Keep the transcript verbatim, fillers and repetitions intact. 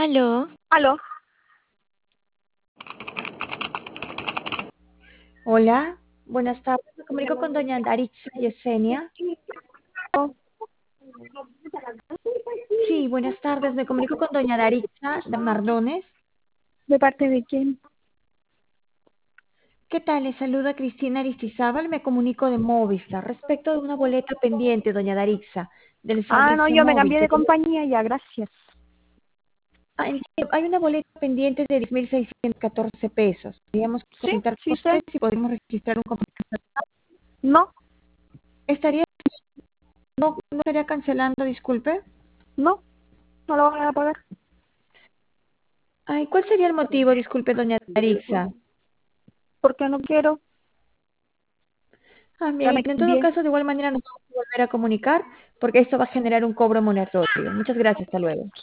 Aló. Aló. Hola, buenas tardes. Me comunico con doña Daritza Yesenia. Sí, buenas tardes. Me comunico con doña Daritza Mardones. ¿De parte de quién? ¿Qué tal? Le saluda Cristina Aristizábal. Me comunico de Movistar respecto de una boleta pendiente, doña Daritza, del Ah, no, servicio yo me móvil cambié que de tiene. compañía ya, gracias. Ah, entiendo. Hay una boleta pendiente de diez mil seiscientos catorce pesos. Queríamos Sí, consultar con sí usted sé. si podemos registrar un compromiso. No, ¿Estaría, no, no estaría cancelando, disculpe? no, no lo van a pagar. Ay, ¿cuál sería el motivo, disculpe, doña Daritza? Porque no quiero. Ah, Ya bien, me en todo cambié. caso, de igual manera nos vamos a volver a comunicar porque esto va a generar un cobro monetario. Muchas gracias, hasta luego.